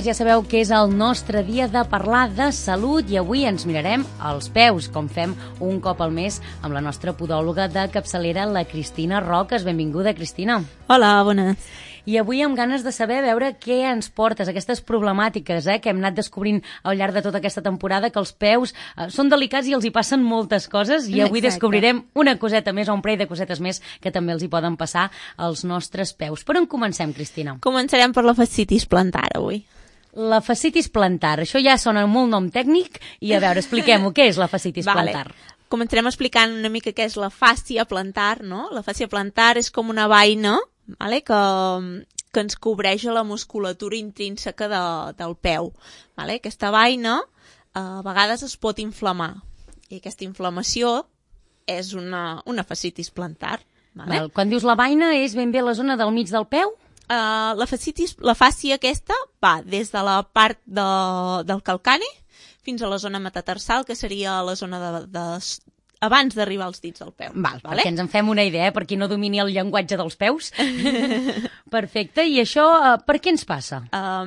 ja sabeu que és el nostre dia de parlar de salut i avui ens mirarem els peus, com fem un cop al mes amb la nostra podòloga de capçalera, la Cristina Roques. Benvinguda, Cristina. Hola, bones. I avui amb ganes de saber, veure què ens portes, aquestes problemàtiques que hem anat descobrint al llarg de tota aquesta temporada, que els peus són delicats i els hi passen moltes coses, i avui descobrirem una coseta més o un parell de cosetes més que també els hi poden passar als nostres peus. Per on comencem, Cristina? Començarem per la fascitis plantar avui. La fascitis plantar, això ja sona molt nom tècnic, i a veure, expliquem-ho, què és la fascitis plantar? Començarem explicant una mica què és la fàscia plantar, no? La fàscia plantar és com una vaina, vale? que ens cobreix la musculatura intrínseca del peu. Vale? Aquesta vaina a vegades es pot inflamar i aquesta inflamació és una fascitis plantar. Vale? Quan dius la vaina és ben bé la zona del mig del peu? La fàscia aquesta va des de la part del calcani fins a la zona metatarsal, que seria la zona abans d'arribar als dits del peu. Vale? Perquè ens en fem una idea, per qui no domini el llenguatge dels peus. Perfecte, i això per què ens passa?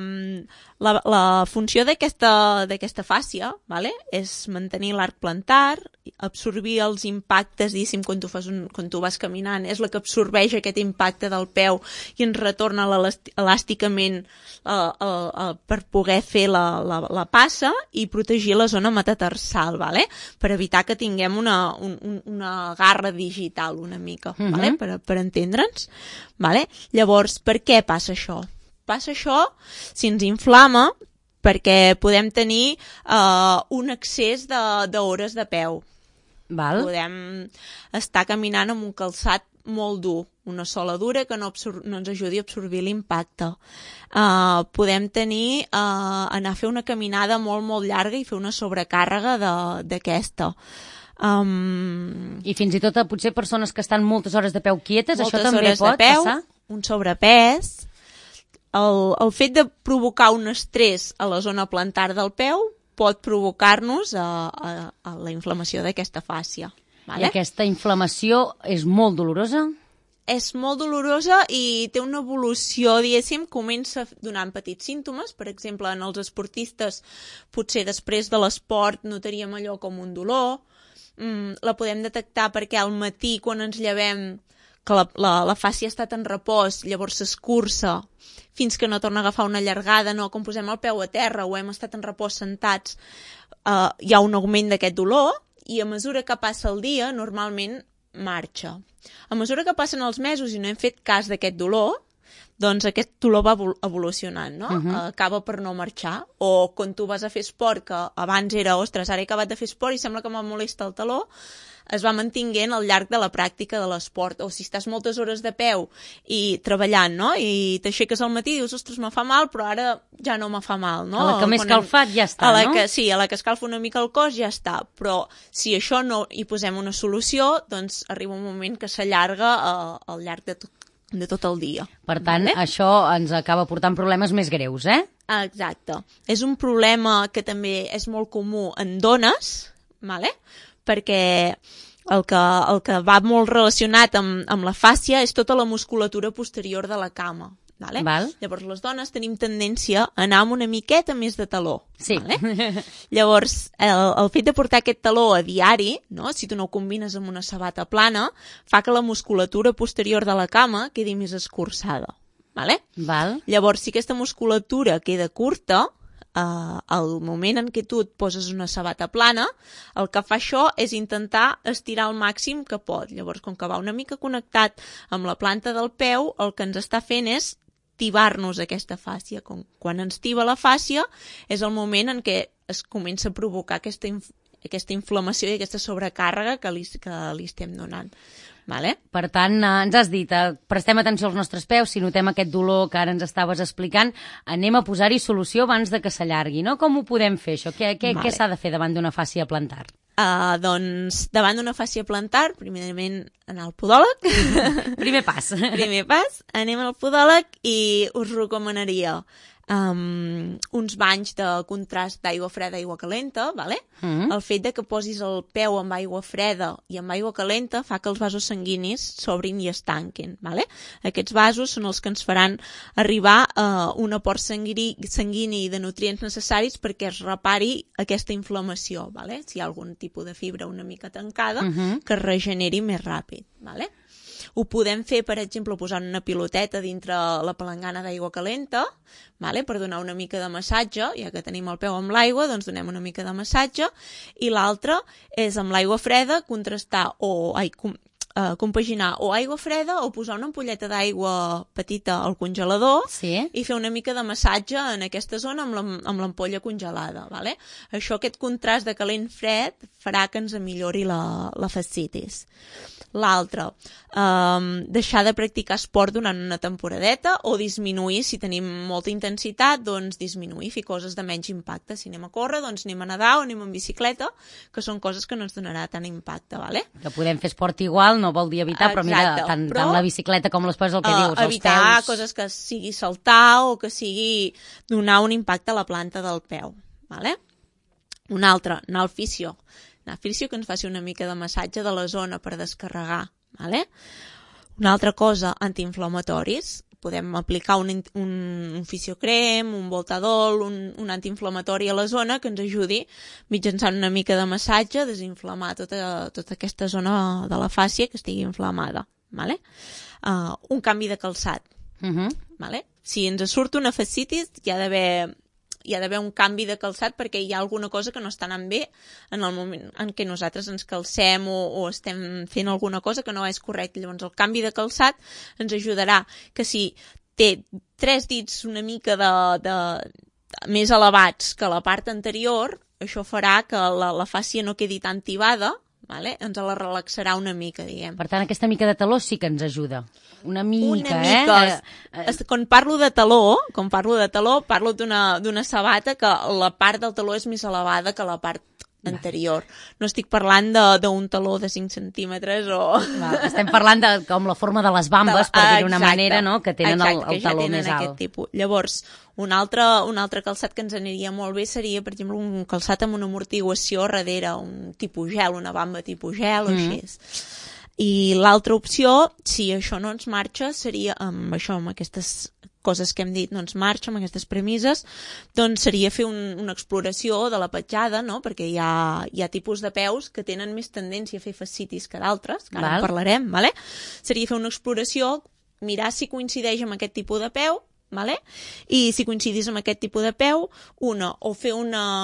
La funció d'aquesta fàscia, vale? És mantenir l'arc plantar, absorbir els impactes, diguéssim, quan tu vas caminant, és la que absorbeix aquest impacte del peu i ens retorna elàsticament per poder fer la passa i protegir la zona metatarsal, vale? Per evitar que tinguem una garra digital una mica, vale? Per entendre'ns. Vale? Llavors, per què passa això? Passa això si ens inflama perquè podem tenir un excés d'hores de peu. Val. Podem estar caminant amb un calçat molt dur, una sola dura que no ens ajudi a absorbir l'impacte. Podem tenir anar a fer una caminada molt, molt llarga i fer una sobrecàrrega d'aquesta. I fins i tot potser persones que estan moltes hores de peu quietes, això també pot passar? Un sobrepès. El fet de provocar un estrès a la zona plantar del peu pot provocar-nos a la inflamació d'aquesta fàscia. Vale? I aquesta inflamació és molt dolorosa? És molt dolorosa i té una evolució, diguéssim, comença donant petits símptomes. Per exemple, en els esportistes, potser després de l'esport notaríem allò com un dolor. La podem detectar perquè al matí, quan ens llevem, que la fàscia ha estat en repòs, llavors s'escurça fins que no torna a agafar una llargada, no? Com posem el peu a terra o hem estat en repòs sentats, hi ha un augment d'aquest dolor i a mesura que passa el dia, normalment marxa. A mesura que passen els mesos i no hem fet cas d'aquest dolor, doncs aquest dolor va evolucionant, no? Acaba per no marxar. O quan tu vas a fer esport, que abans era, ostres, ara he acabat de fer esport i sembla que me molesta el taló, es va mantinguent al llarg de la pràctica de l'esport. O si estàs moltes hores de peu i treballant, no? I t'aixeques al matí i dius, ostres, me fa mal, però ara ja no me fa mal, no? A la que m'he escalfat ja està, no? Sí, a la que escalfa una mica el cos ja està. Però si això no hi posem una solució, doncs arriba un moment que s'allarga al llarg de tot el dia. Per tant, això ens acaba portant problemes més greus, Exacte. És un problema que també és molt comú en dones, vale? Perquè el que va molt relacionat amb la fàscia és tota la musculatura posterior de la cama. Vale? Val. Llavors les dones tenim tendència a anar amb una miqueta més de taló. Sí. Vale? Llavors el fet de portar aquest taló a diari, no? Si tu no ho combines amb una sabata plana, fa que la musculatura posterior de la cama quedi més escurçada. Vale? Val. Llavors, si aquesta musculatura queda curta, al moment en què tu et poses una sabata plana, el que fa això és intentar estirar al màxim que pot. Llavors, com que va una mica connectat amb la planta del peu, el que ens està fent és tibar-nos aquesta fàscia. Quan ens tiba la fàscia és el moment en què es comença a provocar aquesta inflamació i aquesta sobrecàrrega que li estem donant. Vale? Per tant, ens has dit, prestem atenció als nostres peus, si notem aquest dolor que ara ens estaves explicant, anem a posar-hi solució abans de que s'allargui, no? Com ho podem fer, això? Què s'ha de fer davant d'una fàscia plantar? Doncs, davant d'una fàscia plantar, primerament anar al podòleg. Primer pas. Primer pas, anem al podòleg i us recomanaria uns banys de contrast d'aigua freda i aigua calenta, vale? El fet de que posis el peu amb aigua freda i amb aigua calenta fa que els vasos sanguinis s'obrin i es tanquin. Vale? Aquests vasos són els que ens faran arribar a un aport sanguini de nutrients necessaris perquè es repari aquesta inflamació. Vale? Si hi ha algun tipus de fibra una mica tancada, que es regeneri més ràpid. Vale? Ho podem fer, per exemple, posant una piloteta dintre la palangana d'aigua calenta, vale? Per donar una mica de massatge, ja que tenim el peu amb l'aigua, doncs donem una mica de massatge, i l'altre és amb l'aigua freda contrastar compaginar o aigua freda o posar una ampolleta d'aigua petita al congelador i fer una mica de massatge en aquesta zona amb l'ampolla congelada. Vale? Aquest contrast de calent-fred farà que ens millori la fascitis. L'altre, deixar de practicar esport durant una temporadeta o disminuir, si tenim molta intensitat, doncs disminuir, fer coses de menys impacte. Si anem a córrer, doncs anem a nedar o anem en bicicleta, que són coses que no ens donarà tant impacte. Vale? Que podem fer esport igual, no vol dir evitar, però mira, tant la bicicleta com l'esport és el que dius, els peus. Evitar coses que sigui saltar o que sigui donar un impacte a la planta del peu. Vale? Un altre, anar al fisio. Anar al fisio que ens faci una mica de massatge de la zona per descarregar. Vale? Una altra cosa, antiinflamatoris. Podem aplicar un fisiocrem, un voltadol, un antiinflamatori a la zona que ens ajudi mitjançant una mica de massatge a desinflamar tota aquesta zona de la fàscia que estigui inflamada. Vale? Un canvi de calçat. Vale? Si ens surt una fascitis, hi ha d'haver un canvi de calçat perquè hi ha alguna cosa que no està anant bé en el moment en què nosaltres ens calcem o estem fent alguna cosa que no és correcta. Llavors el canvi de calçat ens ajudarà que si té 3 dits una mica més elevats que la part anterior, això farà que la fàscia no quedi tan tibada. Vale? Ens la relaxarà una mica, diguem. Per tant, aquesta mica de taló sí que ens ajuda. Una mica. Quan parlo de taló, parlo d'una sabata que la part del taló és més elevada que la part anterior. No estic parlant d'un taló de 5 centímetres o... Estem parlant de com la forma de les bambes, per dir-ho d'una manera, no? Que tenen el taló més alt. Tipus. Llavors, un altre calçat que ens aniria molt bé seria, per exemple, un calçat amb una amortiguació darrere, un tipus gel, una bamba tipus gel o així. I l'altra opció, si això no ens marxa, seria amb aquestes coses que hem dit no ens marxa, amb aquestes premisses, doncs seria fer una exploració de la petjada, no? Perquè hi ha tipus de peus que tenen més tendència a fer fascitis que d'altres, que ara en parlarem, vale? Seria fer una exploració, mirar si coincideix amb aquest tipus de peu, vale? I si coincidís amb aquest tipus de peu, o fer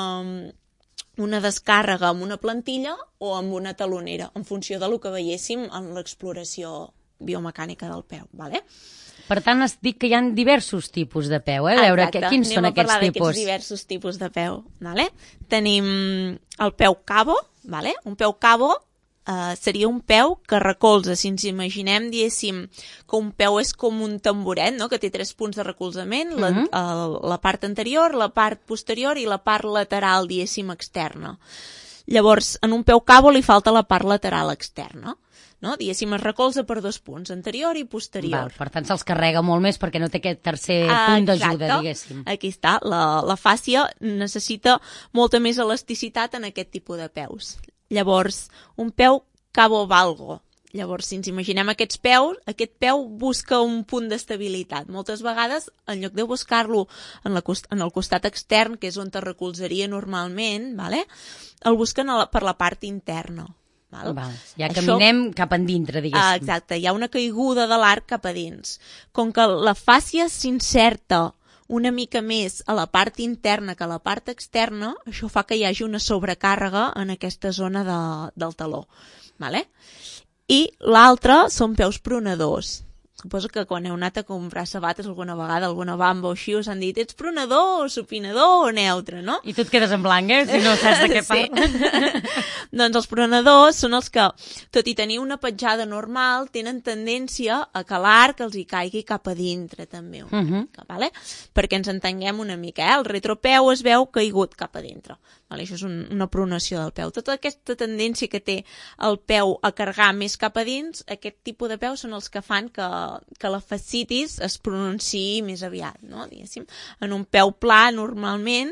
una descàrrega amb una plantilla o amb una talonera, en funció del que veiéssim en l'exploració biomecànica del peu, vale? Per tant, has dit que hi ha diversos tipus de peu, A veure, quins són aquests tipus? Anem a parlar d'aquests diversos tipus de peu, vale? Tenim el peu cabo, vale? Un peu cabo seria un peu que recolza, si ens imaginem, diguéssim, que un peu és com un tamboret, no? Que té 3 punts de recolzament, la part anterior, la part posterior i la part lateral, diguéssim, externa. Llavors, en un peu cabo li falta la part lateral externa. No? Diguéssim, es recolza per 2 punts, anterior i posterior. Per tant, se'ls carrega molt més perquè no té aquest tercer punt d'ajuda, diguéssim. Aquí està, la fàscia necessita molta més elasticitat en aquest tipus de peus. Llavors, un peu cabo valgo. Llavors, si ens imaginem aquests peus, aquest peu busca un punt d'estabilitat. Moltes vegades, en lloc de buscar-lo en el costat extern, que és on es recolzaria normalment, vale? El busquen per la part interna. Ja caminem cap endintre, diguéssim. Exacte, hi ha una caiguda de l'arc cap a dins. Com que la fàscia s'inserta una mica més a la part interna que a la part externa, això fa que hi hagi una sobrecàrrega en aquesta zona del taló. Vale? I l'altre són peus pronadors. Suposo que quan heu anat a comprar sabates alguna vegada, alguna bamba o així, us han dit ets pronador o supinador o neutre, no? I tu et quedes en blanc, si no saps de què parla. Doncs els pronadors són els que, tot i tenir una petjada normal, tenen tendència a que l'arc els hi caigui cap a dintre, també. Vale? Perquè ens entenguem una mica, el retropeu es veu caigut cap a dintre. Vale? Això és una pronació del peu. Tota aquesta tendència que té el peu a carregar més cap a dins, aquest tipus de peus són els que fan que la fascitis es pronunciï més aviat, no? Diguéssim. En un peu pla, normalment,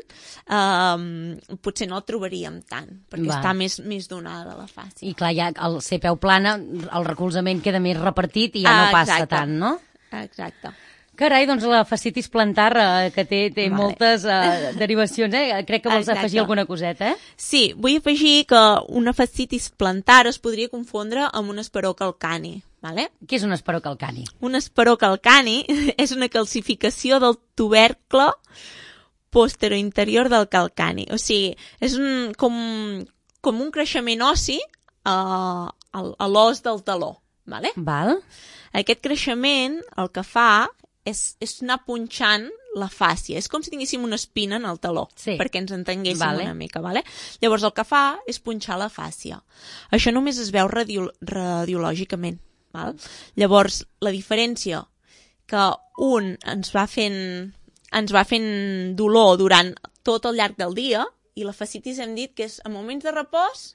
potser no el trobaríem tant, perquè està més donada la fàscia. I clar, ja al ser peu plana, el recolzament queda més repartit i ja no passa tant, no? Exacte. Carai, doncs la fascitis plantar, que té moltes derivacions, Crec que vols afegir alguna coseta, Sí, vull afegir que una fascitis plantar es podria confondre amb un esperó calcani, vale? Què és un esperó calcani? Un esperó calcani és una calcificació del tubercle posterointerior del calcani. O sigui, és com un creixement ossi a l'os del taló, vale? Val. Aquest creixement el que fa és anar punxant la fàscia. És com si tinguéssim una espina en el taló, perquè ens entenguéssim una mica. Vale? Llavors el que fa és punxar la fàscia. Això només es veu radiològicament. Val? Llavors, la diferència que un ens va fent dolor durant tot el llarg del dia, i la fascitis hem dit que és en moments de repòs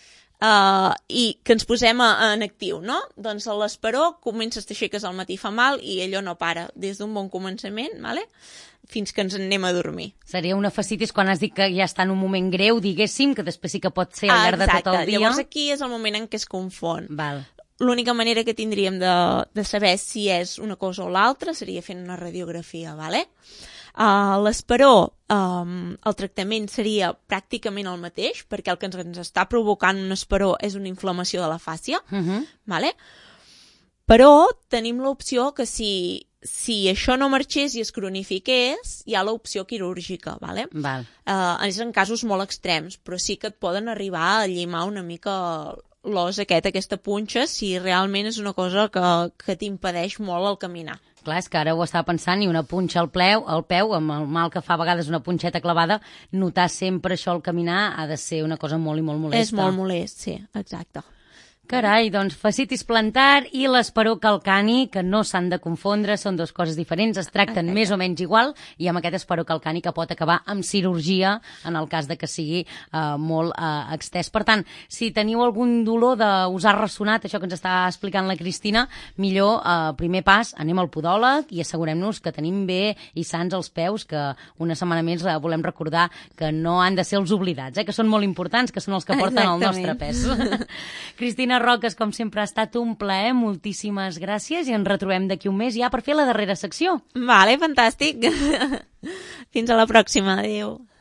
i que ens posem en actiu, no? Doncs l'esperó comences, t'aixeques al matí, fa mal i allò no para des d'un bon començament, vale? Fins que ens anem a dormir. Seria una fascitis quan has dit que ja està en un moment greu, diguéssim, que després sí que pot ser al llarg de tot el dia. Llavors aquí és el moment en què es confon. Val. L'única manera que tindríem de saber si és una cosa o l'altra seria fent una radiografia, vale? L'esperó, el tractament seria pràcticament el mateix, perquè el que ens està provocant un esperó és una inflamació de la fàscia, vale? Però tenim l'opció que si això no marxés i es cronifiqués, hi ha l'opció quirúrgica, vale? Val. És en casos molt extrems, però sí que et poden arribar a llimar una mica l'os aquesta punxa, si realment és una cosa que t'impedeix molt el caminar. Clar, és que ara ho estava pensant, i una punxa al peu, amb el mal que fa a vegades una punxeta clavada, notar sempre això al caminar ha de ser una cosa molt i molt molesta. És molt molest, sí, exacte. Carai, doncs fascitis plantar i l'esperó calcani, que no s'han de confondre, són dues coses diferents, es tracten més o menys igual, i amb aquest esperó calcani que pot acabar amb cirurgia en el cas de que sigui molt extès. Per tant, si teniu algun dolor d'us ha ressonat això que ens està explicant la Cristina, millor, primer pas, anem al podòleg i assegurem-nos que tenim bé i sants els peus, que una setmana més volem recordar que no han de ser els oblidats, que són molt importants, que són els que porten el nostre pes. Cristina Roques, com sempre, ha estat un plaer, moltíssimes gràcies i ens retrobem d'aquí un mes ja per fer la darrera secció. Vale, fantàstic. Fins a la pròxima, adéu.